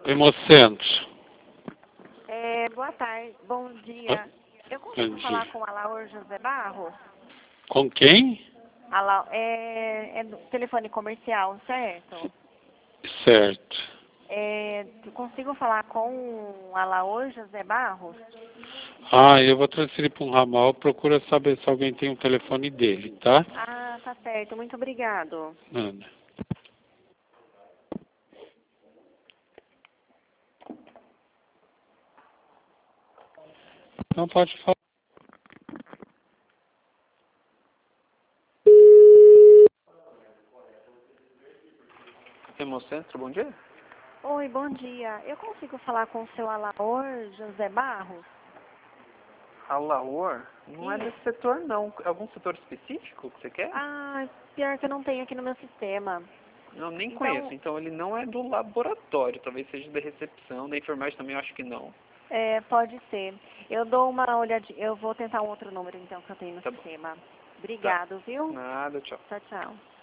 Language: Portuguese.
Hemocentro. Boa tarde, bom dia. Eu consigo Bom falar dia. com a Alaor José Barros? Com quem? É do telefone comercial, certo? Certo. Eu consigo falar com a Alaor José Barros? Eu vou transferir para um ramal. Procura saber se alguém tem o telefone dele, tá? Ah, tá certo. Muito obrigado. Manda. Não pode falar. Hemocentro, bom dia. Oi, bom dia. Eu consigo falar com o seu Alaor José Barros? Alaor? Não é Isso. desse setor, não. É algum setor específico que você quer? Ah, pior que eu não tenho aqui no meu sistema. Eu nem Então, conheço. Então ele não é do laboratório. Talvez seja da recepção, da enfermagem também, eu acho que não. pode ser. Eu dou uma olhadinha. Eu vou tentar um outro número, então, que eu tenho no Tá bom. sistema. Tá. Obrigado, viu? Nada, tchau. Tchau, tchau.